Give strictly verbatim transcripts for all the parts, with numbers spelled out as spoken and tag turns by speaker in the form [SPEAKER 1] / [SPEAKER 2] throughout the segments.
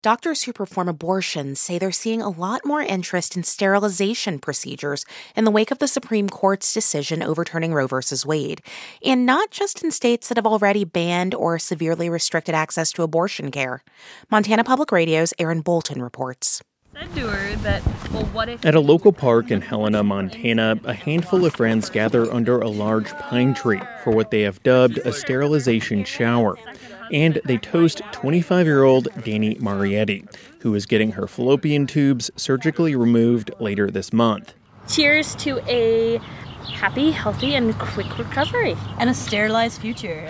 [SPEAKER 1] Doctors who perform abortions say they're seeing a lot more interest in sterilization procedures in the wake of the Supreme Court's decision overturning Roe v. Wade, and not just in states that have already banned or severely restricted access to abortion care. Montana Public Radio's Aaron Bolton reports.
[SPEAKER 2] Said to her that, well, what if...
[SPEAKER 3] At a local park in Helena, Montana, a handful of friends gather under a large pine tree for what they have dubbed a sterilization shower. And they toast twenty-five-year-old Danny Marietti, who is getting her fallopian tubes surgically removed later this month.
[SPEAKER 2] Cheers to a happy, healthy, and quick recovery.
[SPEAKER 4] And a sterilized future.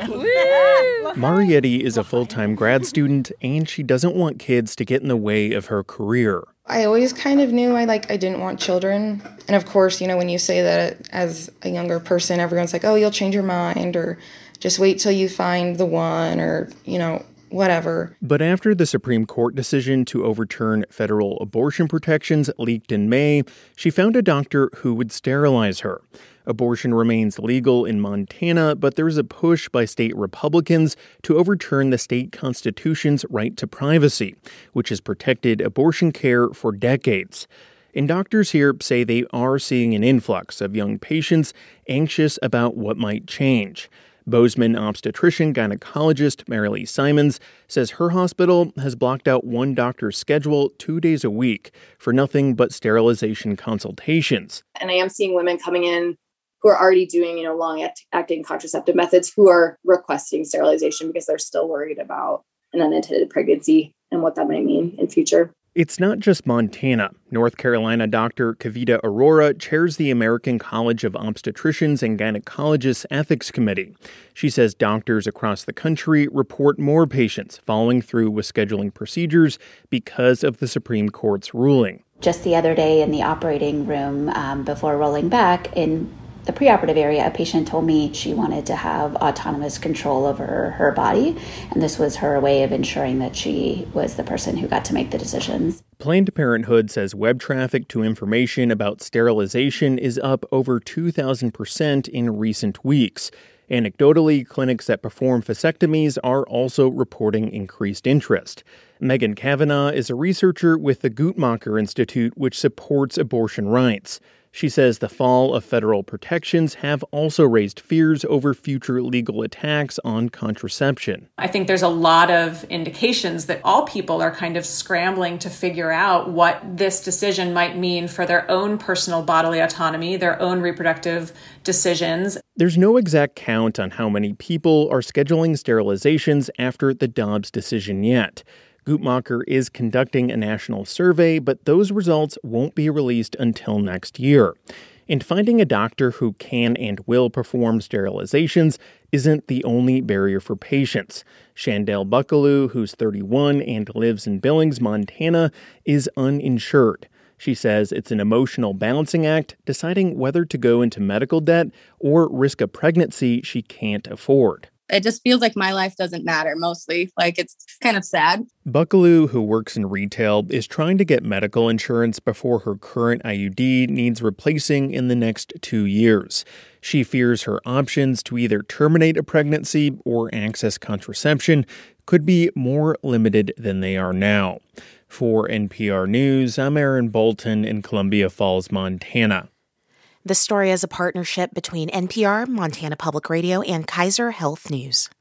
[SPEAKER 3] Marietti is a full-time grad student, and she doesn't want kids to get in the way of her career.
[SPEAKER 5] I always kind of knew I like I didn't want children. And of course, you know, when you say that as a younger person, everyone's like, oh, you'll change your mind, or just wait till you find the one, or, you know, whatever.
[SPEAKER 3] But after the Supreme Court decision to overturn federal abortion protections leaked in May, she found a doctor who would sterilize her. Abortion remains legal in Montana, but there's a push by state Republicans to overturn the state constitution's right to privacy, which has protected abortion care for decades. And doctors here say they are seeing an influx of young patients anxious about what might change. Bozeman obstetrician gynecologist Marilee Simons says her hospital has blocked out one doctor's schedule two days a week for nothing but sterilization consultations.
[SPEAKER 6] And I am seeing women coming in who are already doing, you know, long-acting contraceptive methods who are requesting sterilization because they're still worried about an unintended pregnancy and what that might mean in future.
[SPEAKER 3] It's not just Montana. North Carolina Doctor Kavita Arora chairs the American College of Obstetricians and Gynecologists Ethics Committee. She says doctors across the country report more patients following through with scheduling procedures because of the Supreme Court's ruling.
[SPEAKER 7] Just the other day in the operating room, um, before rolling back, in the preoperative area, a patient told me she wanted to have autonomous control over her body, and this was her way of ensuring that she was the person who got to make the decisions.
[SPEAKER 3] Planned Parenthood says web traffic to information about sterilization is up over two thousand percent in recent weeks. Anecdotally, clinics that perform vasectomies are also reporting increased interest. Megan Kavanaugh is a researcher with the Guttmacher Institute, which supports abortion rights. She says the fall of federal protections have also raised fears over future legal attacks on contraception.
[SPEAKER 8] I think there's a lot of indications that all people are kind of scrambling to figure out what this decision might mean for their own personal bodily autonomy, their own reproductive decisions.
[SPEAKER 3] There's no exact count on how many people are scheduling sterilizations after the Dobbs decision yet. Guttmacher is conducting a national survey, but those results won't be released until next year. And finding a doctor who can and will perform sterilizations isn't the only barrier for patients. Chandel Buckaloo, who's thirty-one and lives in Billings, Montana, is uninsured. She says it's an emotional balancing act, deciding whether to go into medical debt or risk a pregnancy she can't afford.
[SPEAKER 4] It just feels like my life doesn't matter, mostly. Like, it's kind of sad.
[SPEAKER 3] Buckaloo, who works in retail, is trying to get medical insurance before her current I U D needs replacing in the next two years. She fears her options to either terminate a pregnancy or access contraception could be more limited than they are now. For N P R News, I'm Aaron Bolton in Columbia Falls, Montana.
[SPEAKER 1] This story is a partnership between N P R, Montana Public Radio, and Kaiser Health News.